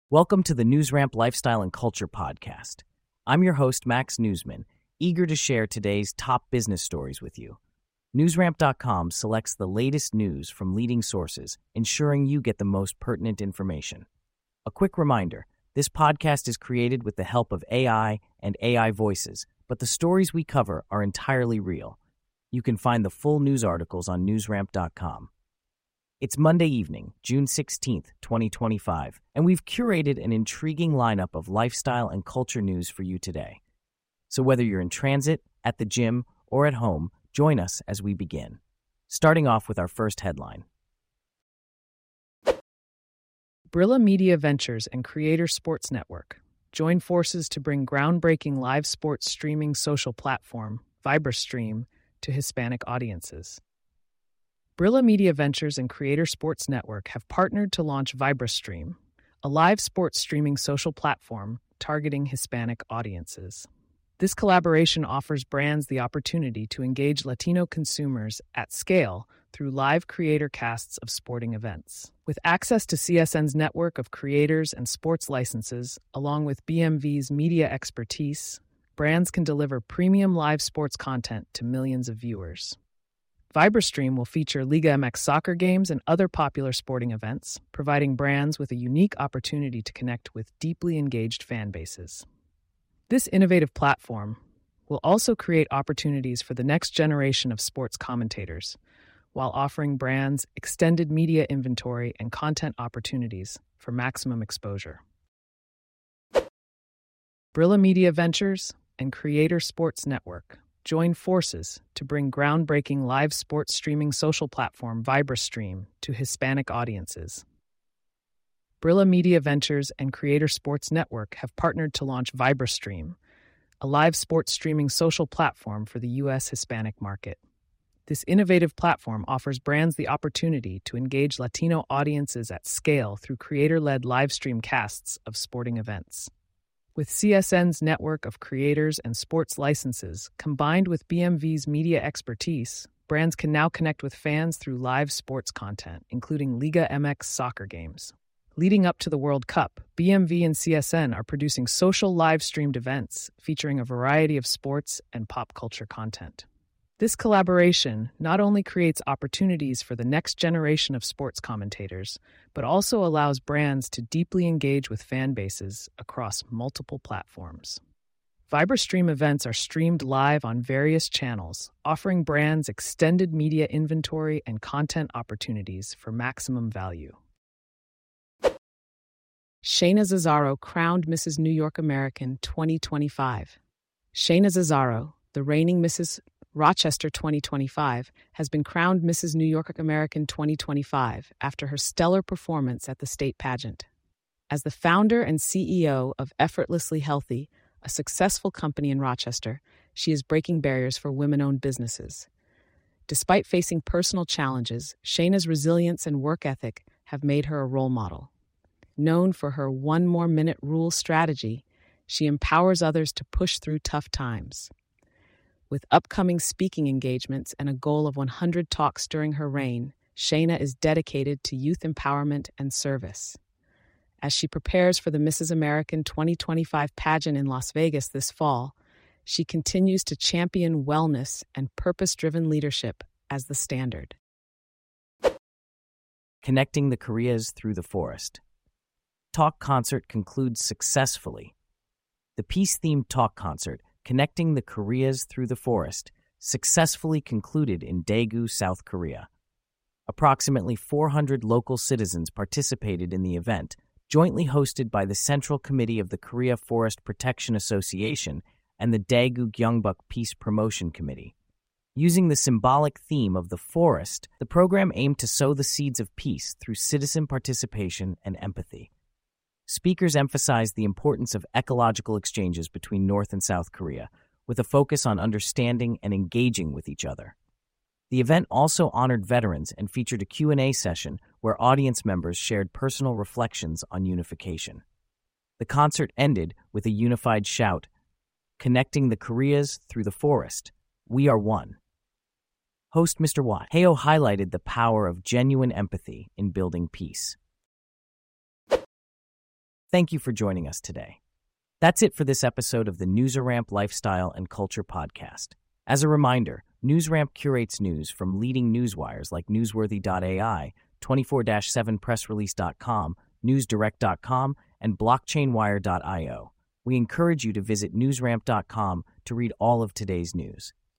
Welcome to the NewsRamp Lifestyle and Culture Podcast. I'm your host, Max Newsman, eager to share today's top business stories with you. NewsRamp.com selects the latest news from leading sources, ensuring you get the most pertinent information. A quick reminder, this podcast is created with the help of AI and AI voices, but the stories we cover are entirely real. You can find the full news articles on NewsRamp.com. It's Monday evening, June 16th, 2025, and we've curated an intriguing lineup of lifestyle and culture news for you today. So whether you're in transit, at the gym, or at home, join us as we begin. Starting off with our first headline. Brilla Media Ventures and Creator Sports Network join forces to bring groundbreaking live sports streaming social platform, VibraStream, to Hispanic audiences. Brilla Media Ventures and Creator Sports Network have partnered to launch VibraStream, a live sports streaming social platform targeting Hispanic audiences. This collaboration offers brands the opportunity to engage Latino consumers at scale through live creator casts of sporting events. With access to CSN's network of creators and sports licenses, along with BMV's media expertise, brands can deliver premium live sports content to millions of viewers. VibraStream will feature Liga MX soccer games and other popular sporting events, providing brands with a unique opportunity to connect with deeply engaged fan bases. This innovative platform will also create opportunities for the next generation of sports commentators, while offering brands extended media inventory and content opportunities for maximum exposure. Brilla Media Ventures and Creator Sports Network join forces to bring groundbreaking live sports streaming social platform VibraStream to Hispanic audiences. Brilla Media Ventures and Creator Sports Network have partnered to launch VibraStream, a live sports streaming social platform for the U.S. Hispanic market. This innovative platform offers brands the opportunity to engage Latino audiences at scale through creator-led live stream casts of sporting events. With CSN's network of creators and sports licenses, combined with BMV's media expertise, brands can now connect with fans through live sports content, including Liga MX soccer games. Leading up to the World Cup, BMV and CSN are producing social live-streamed events featuring a variety of sports and pop culture content. This collaboration not only creates opportunities for the next generation of sports commentators, but also allows brands to deeply engage with fan bases across multiple platforms. VibraStream events are streamed live on various channels, offering brands extended media inventory and content opportunities for maximum value. Shayna Zazzaro crowned Mrs. New York American 2025. Shayna Zazzaro, the reigning Mrs. Rochester 2025, has been crowned Mrs. New York American 2025 after her stellar performance at the state pageant. As the founder and CEO of Effortlessly Healthy, a successful company in Rochester, she is breaking barriers for women-owned businesses. Despite facing personal challenges, Shayna's resilience and work ethic have made her a role model. Known for her one more minute rule strategy, she empowers others to push through tough times. With upcoming speaking engagements and a goal of 100 talks during her reign, Shayna is dedicated to youth empowerment and service. As she prepares for the Mrs. American 2025 pageant in Las Vegas this fall, she continues to champion wellness and purpose-driven leadership as the standard. Connecting the Koreas through the forest. Talk concert concludes successfully. The peace-themed talk concert, Connecting the Koreas Through the Forest, successfully concluded in Daegu, South Korea. Approximately 400 local citizens participated in the event, jointly hosted by the Central Committee of the Korea Forest Protection Association and the Daegu Gyeongbuk Peace Promotion Committee. Using the symbolic theme of the forest, the program aimed to sow the seeds of peace through citizen participation and empathy. Speakers emphasized the importance of ecological exchanges between North and South Korea, with a focus on understanding and engaging with each other. The event also honored veterans and featured a Q&A session where audience members shared personal reflections on unification. The concert ended with a unified shout, "Connecting the Koreas through the forest. We are one." Host Mr. Watt Heo highlighted the power of genuine empathy in building peace. Thank you for joining us today. That's it for this episode of the NewsRamp Lifestyle and Culture Podcast. As a reminder, NewsRamp curates news from leading newswires like Newsworthy.ai, 24/7pressrelease.com, NewsDirect.com, and BlockchainWire.io. We encourage you to visit newsramp.com to read all of today's news.